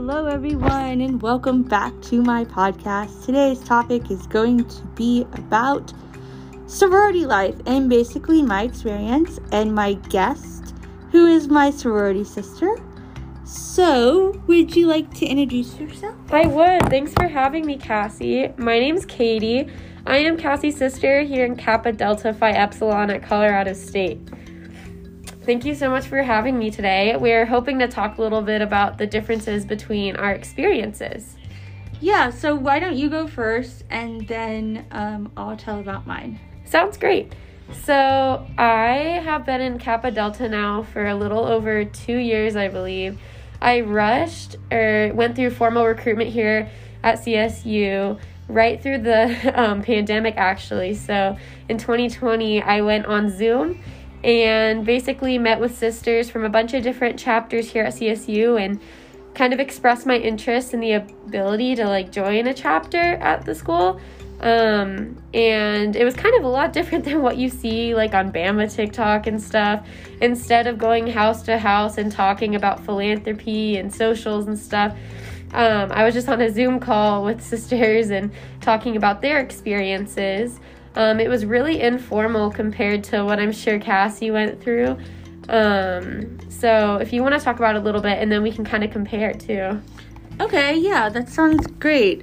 Hello everyone and welcome back to my podcast. Today's topic is going to be about sorority life and basically my experience and my guest, who is my sorority sister. So, would you like to introduce yourself? I would. Thanks for having me, Cassie. My name's Katie. I am Cassie's sister here in Kappa Delta Phi Epsilon at Colorado State. Thank you so much for having me today. We're hoping to talk a little bit about the differences between our experiences. Yeah, so why don't you go first and then I'll tell about mine. Sounds great. So I have been in Kappa Delta now for a little over 2 years, I believe. I went through formal recruitment here at CSU right through the pandemic, actually. So in 2020, I went on Zoom and basically met with sisters from a bunch of different chapters here at CSU and kind of expressed my interest in the ability to join a chapter at the school. And it was kind of a lot different than what you see on Bama TikTok and stuff. Instead of going house to house and talking about philanthropy and socials and stuff, I was just on a Zoom call with sisters and talking about their experiences. It was really informal compared to what I'm sure Cassie went through. So if you want to talk about it a little bit, and then we can kind of compare it too. Okay, yeah, that sounds great.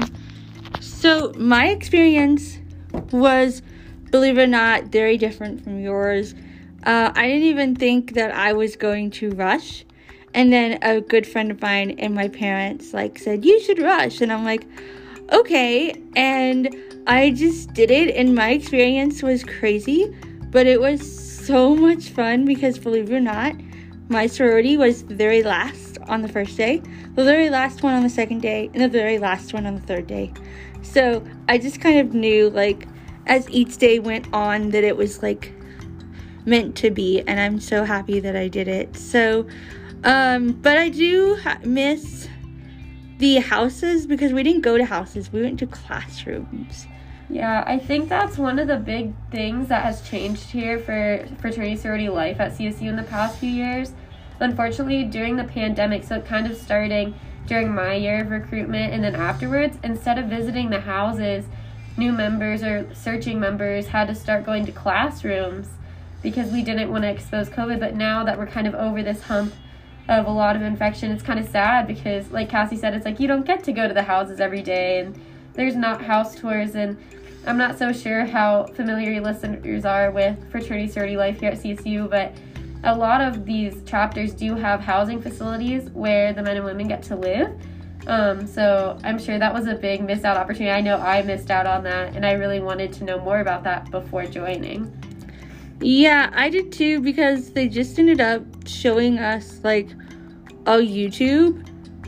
So my experience was, believe it or not, very different from yours. I didn't even think that I was going to rush. And then a good friend of mine and my parents said, you should rush. And I'm like, okay. And I just did it, and my experience was crazy, but it was so much fun because, believe it or not, my sorority was the very last on the first day, the very last one on the second day, and the very last one on the third day. So I just kind of knew, as each day went on, that it was, meant to be, and I'm so happy that I did it. So, but I do miss the houses because we didn't go to houses. We went to classrooms. Yeah, I think that's one of the big things that has changed here for fraternity sorority life at CSU in the past few years. Unfortunately, during the pandemic, so kind of starting during my year of recruitment and then afterwards, instead of visiting the houses, new members or searching members had to start going to classrooms because we didn't want to expose COVID. But now that we're kind of over this hump of a lot of infection, it's kind of sad because, like Cassie said, it's you don't get to go to the houses every day, and there's not house tours. And I'm not so sure how familiar your listeners are with fraternity sorority life here at CSU, but a lot of these chapters do have housing facilities where the men and women get to live. So I'm sure that was a big missed out opportunity. I know I missed out on that, and I really wanted to know more about that before joining. Yeah, I did too, because they just ended up showing us on YouTube,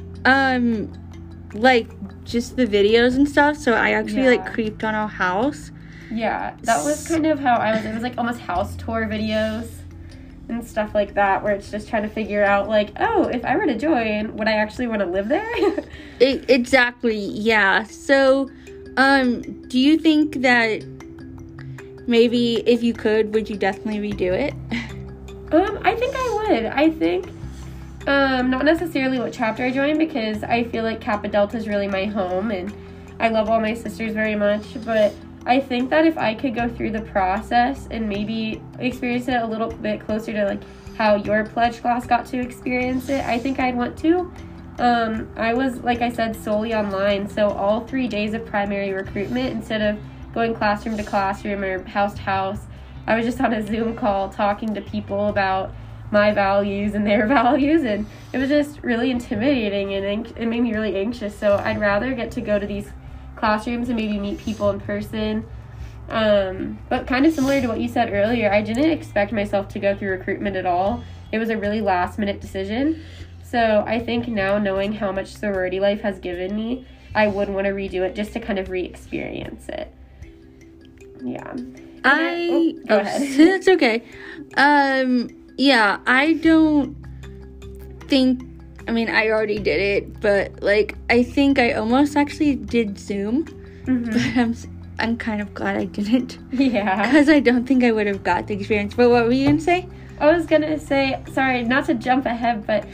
just the videos and stuff. So I actually creeped on a house. Yeah, that was kind of how I was. It was almost house tour videos and stuff like that, where it's just trying to figure out if I were to join, would I actually want to live there? Exactly. Yeah. So, do you think that maybe if you could, would you definitely redo it? I think I would. I think not necessarily what chapter I joined, because I feel like Kappa Delta is really my home and I love all my sisters very much, but I think that if I could go through the process and maybe experience it a little bit closer to how your pledge class got to experience it, I think I'd want to. I was, like I said, solely online, so all 3 days of primary recruitment, instead of going classroom to classroom or house to house, I was just on a Zoom call talking to people about my values and their values, and it was just really intimidating, and it made me really anxious. So I'd rather get to go to these classrooms and maybe meet people in person. But kind of similar to what you said earlier, I didn't expect myself to go through recruitment at all. It was a really last minute decision. So I think now, knowing how much sorority life has given me, I would want to redo it just to kind of re-experience it. Yeah. Go ahead. That's okay. Yeah, I don't think, I already did it, but I think I almost actually did Zoom, but I'm kind of glad I didn't. Yeah. Because I don't think I would have got the experience. But what were you going to say? I was going to say, sorry, not to jump ahead, but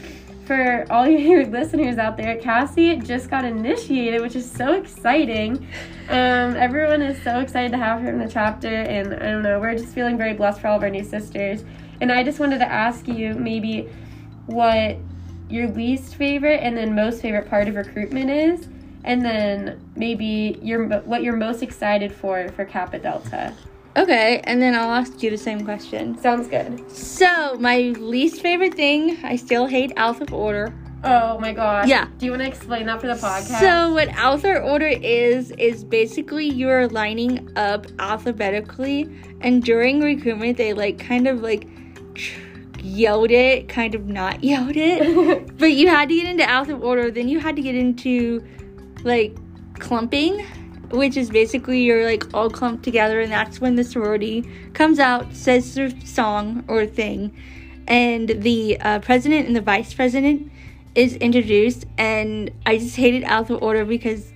for all you listeners out there, Cassie just got initiated, which is so exciting. Everyone is so excited to have her in the chapter, and I don't know, we're just feeling very blessed for all of our new sisters. And I just wanted to ask you maybe what your least favorite and then most favorite part of recruitment is, and then maybe what you're most excited for Kappa Delta. Okay, and then I'll ask you the same question. Sounds good. So, my least favorite thing, I still hate Alpha Order. Oh my gosh. Yeah. Do you want to explain that for the podcast? So, what Alpha Order is basically you're lining up alphabetically, and during recruitment, they yelled it, kind of not yelled it. But you had to get into Alpha Order, then you had to get into, clumping, which is basically you're all clumped together, and that's when the sorority comes out, says their song or thing, and the president and the vice president is introduced. And I just hated Alpha Order because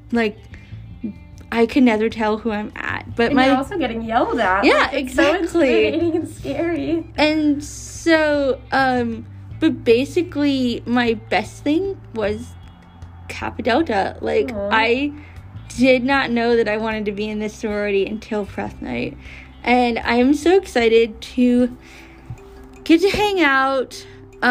I could never tell who I'm at. But you're also getting yelled at. Yeah, it's exactly. So intimidating and scary. And so but basically my best thing was Kappa Delta. Aww. I did not know that I wanted to be in this sorority until prep night, and I am so excited to get to hang out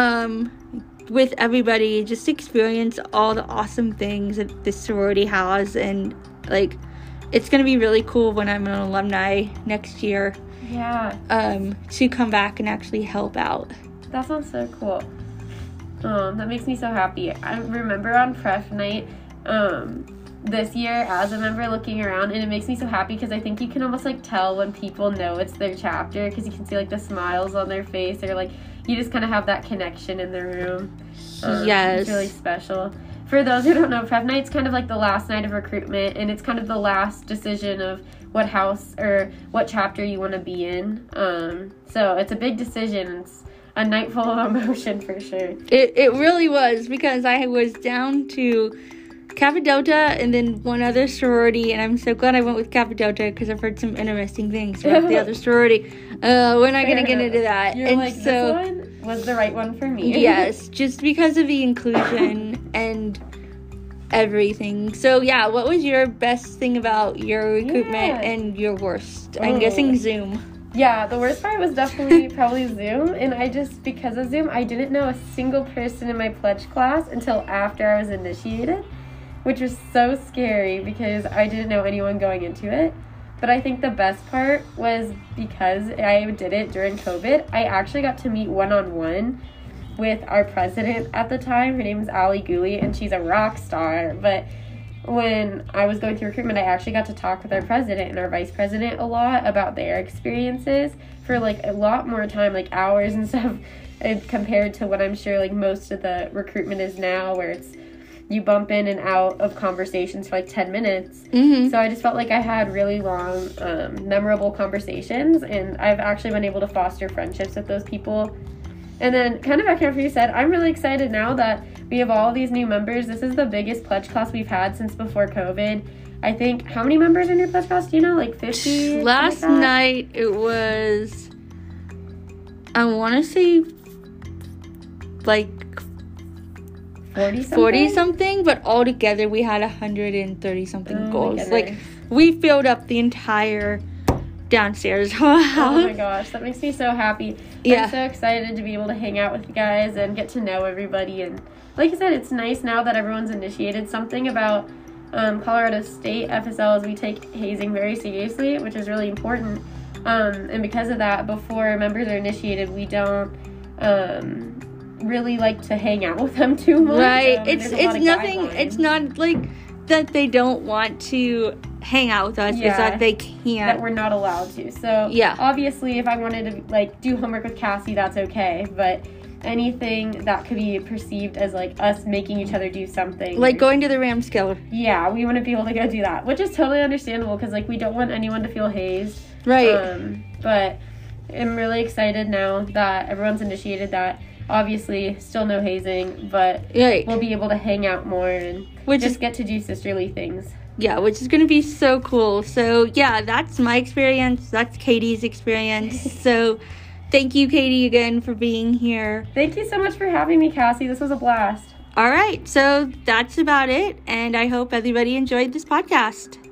with everybody, just experience all the awesome things that this sorority has, and it's gonna be really cool when I'm an alumni next year. Yeah. To come back and actually help out. That sounds so cool. That makes me so happy. I remember on prep night, this year as a member looking around, and it makes me so happy because I think you can almost tell when people know it's their chapter, because you can see the smiles on their face, or you just kind of have that connection in the room. Yes. It's really special. For those who don't know, prep night's kind of the last night of recruitment, and it's kind of the last decision of what house or what chapter you want to be in. So it's a big decision. It's a night full of emotion for sure. It really was, because I was down to Kappa Delta and then one other sorority, and I'm so glad I went with Kappa Delta because I've heard some interesting things about the other sorority. We're not going to get into that. You're this one was the right one for me. Yes, just because of the inclusion and everything. So yeah, what was your best thing about your recruitment and your worst? I'm guessing Zoom. Yeah, the worst part was definitely probably Zoom, and because of Zoom, I didn't know a single person in my pledge class until after I was initiated, which was so scary because I didn't know anyone going into it. But I think the best part was because I did it during COVID, I actually got to meet one-on-one with our president at the time. Her name is Ali Ghoulie, and she's a rock star. But when I was going through recruitment, I actually got to talk with our president and our vice president a lot about their experiences for a lot more time, hours and stuff, compared to what I'm sure most of the recruitment is now, where it's you bump in and out of conversations for 10 minutes. Mm-hmm. So I just felt like I had really long, memorable conversations, and I've actually been able to foster friendships with those people. And then, kind of back after you said, I'm really excited now that we have all these new members. This is the biggest pledge class we've had since before COVID. I think, how many members are in your pledge class? Do you know, 50? Last night it was, I want to say, 40 something, but all together we had 130 something goals. We filled up the entire downstairs house. Oh my gosh, that makes me so happy. Yeah. I'm so excited to be able to hang out with you guys and get to know everybody. And like I said, it's nice now that everyone's initiated. Something about Colorado State FSL is we take hazing very seriously, which is really important. And because of that, before members are initiated, we don't really like to hang out with them too much. Right. It's nothing. Guidelines. It's not that they don't want to hang out with us. It's that they can't. That we're not allowed to. So yeah. Obviously, if I wanted to do homework with Cassie, that's okay. But anything that could be perceived as us making each other do something, going to the Ramskeller. Yeah, we wouldn't be able to go do that, which is totally understandable because we don't want anyone to feel hazed. Right. But I'm really excited now that everyone's initiated that. Obviously, still no hazing, but we'll be able to hang out more and get to do sisterly things. Yeah, which is going to be so cool. So, yeah, that's my experience. That's Katie's experience. So, Thank you, Katie, again for being here. Thank you so much for having me, Cassie. This was a blast. All right, so that's about it, and I hope everybody enjoyed this podcast.